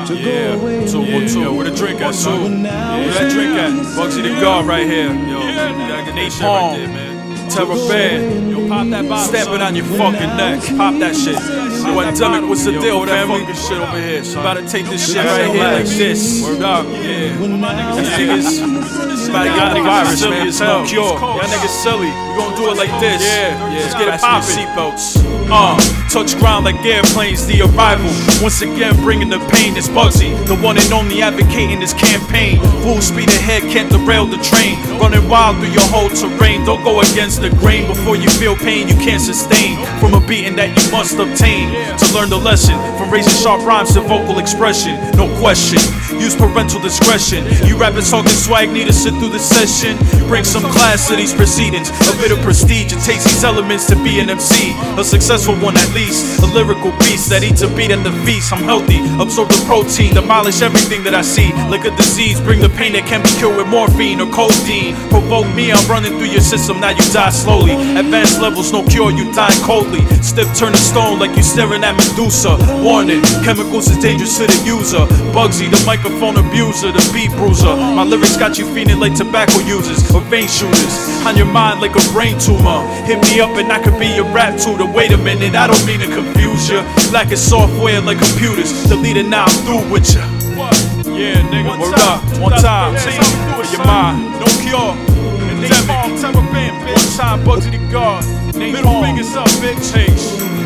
Yeah, yo, where the drink at, Sue? Where that drink at? Bugsy the God right here. Yo, that nation right there, man. Terror Band, yo, pop that bottle. Stamp it on your fucking neck. Pop that shit. Yo, Endemic, what's the deal, family? That shit over here, son. About to take this shit right here like this. Word up, yeah. These niggas, about to get the virus, man. It's no cure. Y'all niggas silly. We gon' do it like this. Yeah. Let's get it poppin'. Seatbelts. Touch ground like airplanes, the arrival. Once again, bringing the pain. It's Bugsy, the one and only advocating this campaign. Full speed ahead, can't derail the train. Running wild through your whole terrain. Don't go against the grain. Before you feel pain, you can't sustain. From a beating that you must obtain. To learn the lesson, from raising sharp rhymes to vocal expression. No question, use parental discretion. You rappers talking swag, need to sit through the session. Bring some class to these proceedings. A bit of prestige, it takes these elements to be an MC. A successful one at least. A lyrical beast that eats a beat at the feast. I'm healthy, absorb the protein, demolish everything that I see. Like a disease, bring the pain that can be cured with morphine or codeine. Provoke me, I'm running through your system, now you die slowly. Advanced levels, no cure, you dying coldly. Stiff turning stone like you staring at Medusa. Warning, chemicals is dangerous to the user. Bugsy, the microphone abuser, the beat bruiser. My lyrics got you feeling like tobacco users or vein shooters. On your mind like a brain tumor. Hit me up and I could be your rap tutor. Wait a minute, I don't mean to confuse ya. Lacking software like computers. Delete it now, I'm through with ya. Yeah, nigga, word up, one time. For your mind, no cure. Endemic, Terror Band, bitch. One time, Bugsy the God. Middle fingers up, bitch.